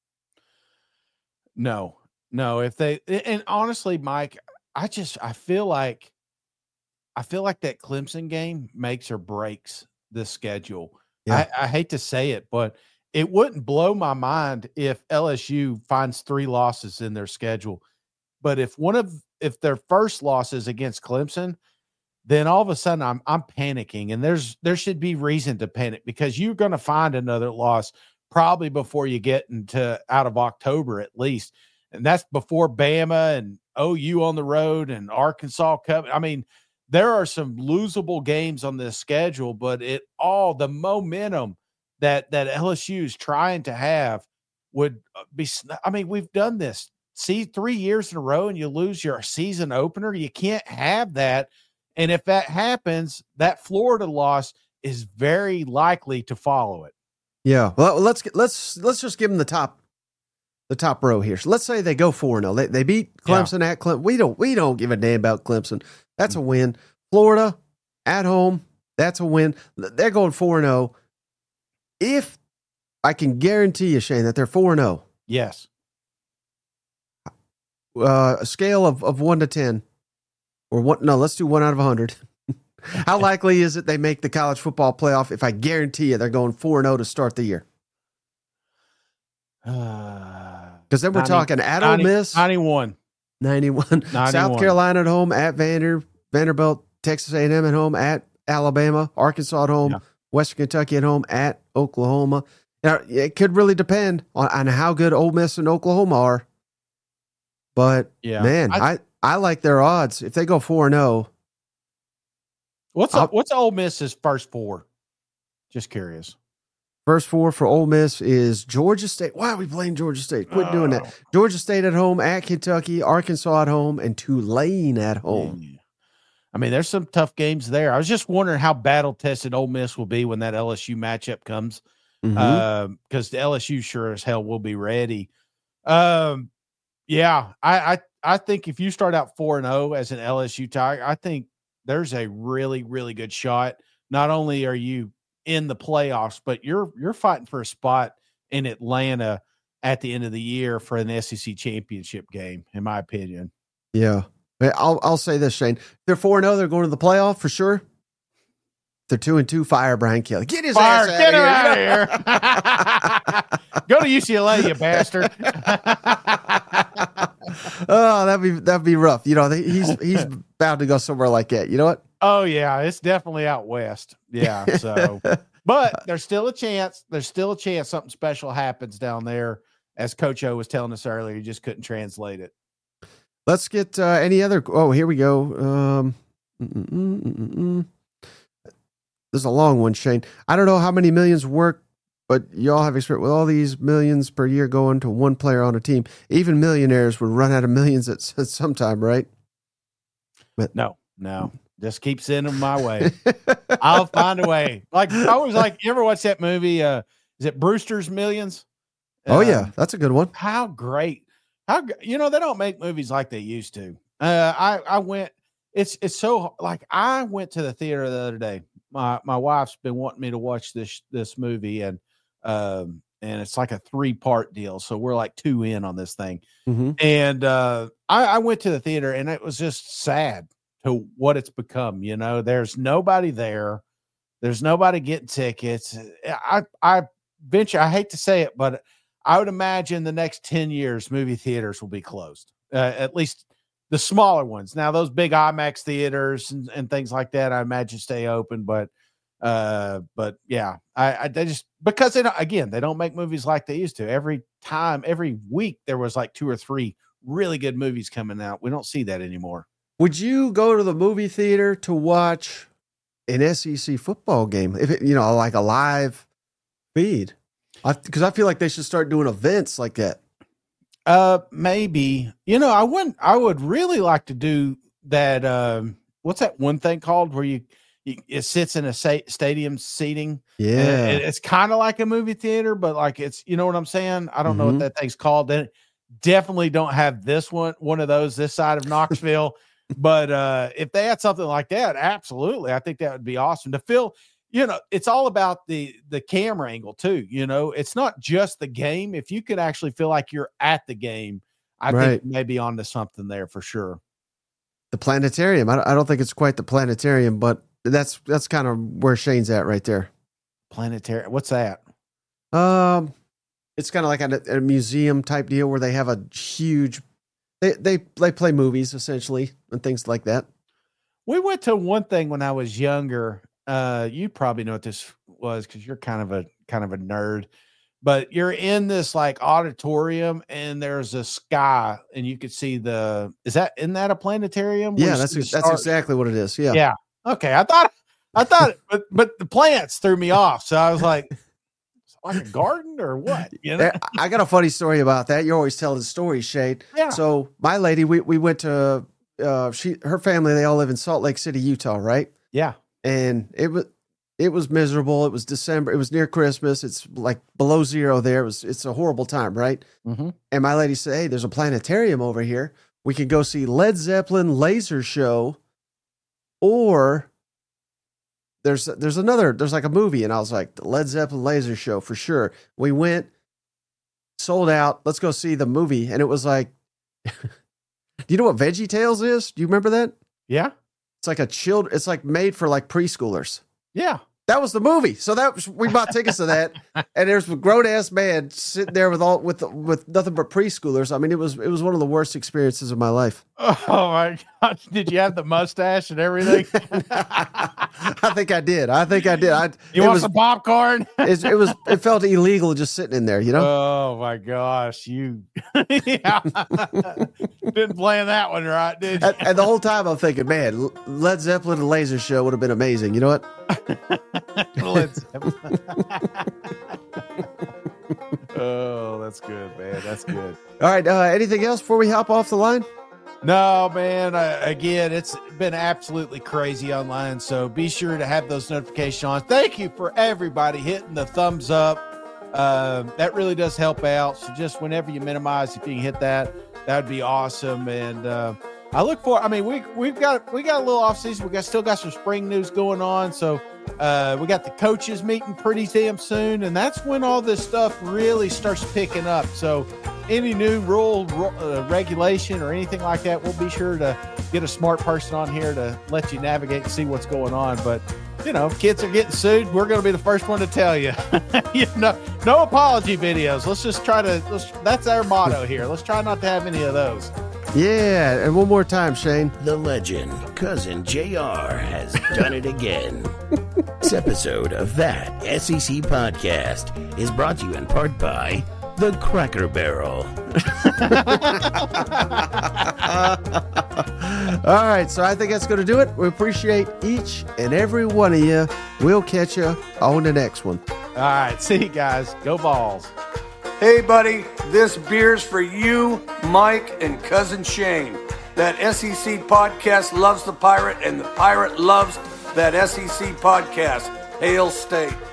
No. And honestly, Mike, I feel like that Clemson game makes or breaks the schedule. Yeah. I hate to say it, but it wouldn't blow my mind if LSU finds 3 losses in their schedule. But if their first loss is against Clemson, then all of a sudden I'm panicking, and there should be reason to panic because you're going to find another loss probably before you get out of October at least, and that's before Bama and OU on the road and Arkansas coming. I mean, there are some losable games on this schedule, but the momentum that LSU is trying to have would be. I mean, we've done this. See, 3 years in a row and you lose your season opener. You can't have that. And if that happens, that Florida loss is very likely to follow it. Yeah. Well, let's just give them the top row here. So let's say they go 4-0. They beat Clemson at Clemson. We don't give a damn about Clemson. That's a win. Florida at home. That's a win. They're going 4-0. If I can guarantee you, Shane, that they're 4-0. Yes. A scale of 1 to 10, or what? No, let's do 1 out of 100. How likely is it they make the college football playoff? If I guarantee you they're going 4-0 to start the year, because then we're talking at Ole Miss 91, South Carolina at home, at Vanderbilt, Texas A&M at home, at Alabama, Arkansas at home, Western Kentucky at home, at Oklahoma. Now, it could really depend on how good Ole Miss and Oklahoma are. But man, I like their odds if they go 4-0. What's Ole Miss's first 4? Just curious. First 4 for Ole Miss is Georgia State. Why are we playing Georgia State? Quit doing that. Georgia State at home, at Kentucky, Arkansas at home, and Tulane at home. Yeah. I mean, there's some tough games there. I was just wondering how battle tested Ole Miss will be when that LSU matchup comes, because the LSU sure as hell will be ready. Yeah, I think if you start out 4-0 as an LSU Tiger, I think there's a really, really good shot. Not only are you in the playoffs, but you're fighting for a spot in Atlanta at the end of the year for an SEC championship game, in my opinion. Yeah, I'll say this, Shane. If they're 4-0, they're going to the playoff for sure. They're 2-2. Fire Brian Kelly. Get his ass out of here. Go to UCLA, you bastard. Oh, that'd be rough. You know, he's bound to go somewhere like that. You know what? Oh yeah, it's definitely out west. Yeah. So, but there's still a chance. There's still a chance something special happens down there, as Coach O was telling us earlier. He just couldn't translate it. Let's get any other. Oh, here we go. This is a long one, Shane. I don't know how many millions work, but y'all have experience with all these millions per year going to one player on a team. Even millionaires would run out of millions at some time, right? But no. Just keep sending them my way. I'll find a way. Like I was like, you ever watch that movie? Is it Brewster's Millions? Oh yeah, that's a good one. How great! They don't make movies like they used to. I went. It's so like I went to the theater the other day. My wife's been wanting me to watch this movie, and it's like a 3-part deal. So we're like 2 in on this thing. Mm-hmm. And I went to the theater, and it was just sad to what it's become. There's nobody there. There's nobody getting tickets. I venture, I hate to say it, but I would imagine the next 10 years, movie theaters will be closed, at least the smaller ones. Now, those big IMAX theaters and things like that, I imagine stay open. But yeah, they just, because they don't make movies like they used to. Every week, there was like 2 or 3 really good movies coming out. We don't see that anymore. Would you go to the movie theater to watch an SEC football game? If it, like a live feed? Because I feel like they should start doing events like that. Maybe. I would really like to do that. What's that one thing called where it sits in a stadium seating? Yeah. It's kind of like a movie theater, but like it's, you know what I'm saying? I don't know what that thing's called. Then definitely don't have one of those this side of Knoxville. But if they had something like that, absolutely. I think that would be awesome to fill. It's all about the camera angle too. It's not just the game. If you could actually feel like you're at the game, I think maybe onto something there for sure. The planetarium. I don't think it's quite the planetarium, but that's kind of where Shane's at right there. Planetarium. What's that? It's kind of like a museum type deal where they have a huge. They play movies essentially and things like that. We went to one thing when I was younger. You probably know what this was because you're kind of a nerd, but you're in this like auditorium and there's a sky and you could see isn't that a planetarium? Yeah, that's exactly what it is. Yeah. Yeah. Okay. I thought, but the plants threw me off. So I was like a garden or what? I got a funny story about that. You're always telling stories, Shade. Yeah. So my lady, we went to, her family, they all live in Salt Lake City, Utah, right? Yeah. And it was miserable. It was December. It was near Christmas. It's like below 0 there. It's a horrible time, right? Mm-hmm. And my lady said, "Hey, there's a planetarium over here. We can go see Led Zeppelin laser show, or there's like a movie." And I was like, "The Led Zeppelin laser show for sure." We went, sold out. Let's go see the movie. And it was like, do you know what Veggie Tales is? Do you remember that? Yeah. It's like it's like made for like preschoolers. Yeah. That was the movie. So we bought tickets to that. And there's a grown ass man sitting there with nothing but preschoolers. I mean, it was one of the worst experiences of my life. Oh my God. Did you have the mustache and everything? I think I did. You want some popcorn? It felt illegal just sitting in there, Oh my gosh. You didn't plan that one right, did you? And the whole time I'm thinking, man, Led Zeppelin and laser show would have been amazing. You know what? Oh, that's good, man. That's good. All right. Anything else before we hop off the line? No, man. Again, it's been absolutely crazy online. So be sure to have those notifications on. Thank you for everybody hitting the thumbs up. That really does help out. So just whenever you minimize, if you can hit that would be awesome. And I look for. I mean, we got a little off season. We still got some spring news going on. So we got the coaches meeting pretty damn soon, and that's when all this stuff really starts picking up. So any new rule, regulation, or anything like that, we'll be sure to get a smart person on here to let you navigate and see what's going on. But if kids are getting sued, we're going to be the first one to tell you. No apology videos. Let's just try to. That's our motto here. Let's try not to have any of those. Yeah, and one more time, Shane. The legend, Cousin JR, has done it again. This episode of That SEC Podcast is brought to you in part by The Cracker Barrel. All right, so I think that's going to do it. We appreciate each and every one of you. We'll catch you on the next one. All right, see you guys. Go Vols. Hey, buddy, this beer's for you, Mike, and Cousin Shane. That SEC podcast loves the Pirate, and the Pirate loves that SEC podcast. Hail State.